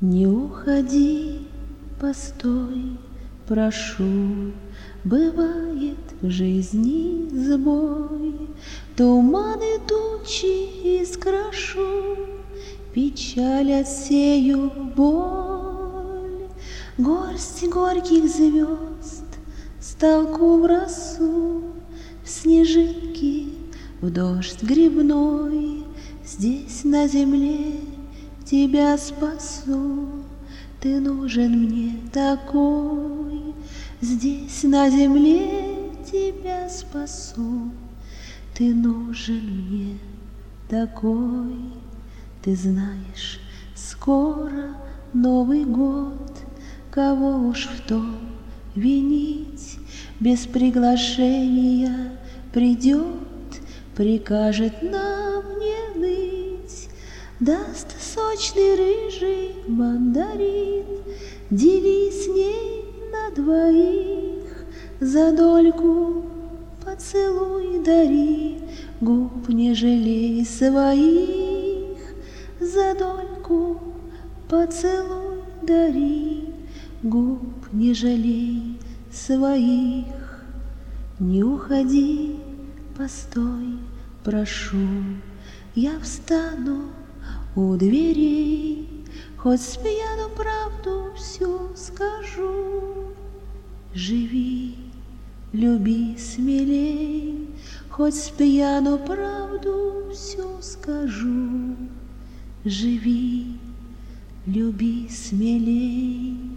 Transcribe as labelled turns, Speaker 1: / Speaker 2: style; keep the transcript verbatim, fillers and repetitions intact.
Speaker 1: Не уходи, постой, прошу, бывает в жизни сбой, туманы тучи искрошу, печаль отсею, боль, горсть горьких звезд столку в росу, в снежинки, в дождь грибной. Здесь на земле тебя спасу, ты нужен мне такой. Здесь на земле тебя спасу, ты нужен мне такой. Ты знаешь, скоро Новый год, кого уж в том винить? Без приглашения придет, прикажет нам не ныть, даст сочный рыжий мандарин, дели с ней на двоих, за дольку поцелуй дари, губ не жалей своих, за дольку поцелуй дари, губ не жалей своих. Не уходи, постой, прошу, я встану у дверей, хоть с пьяну правду всю скажу. Живи, люби смелей, хоть с пьяну правду всю скажу. Живи, люби смелей.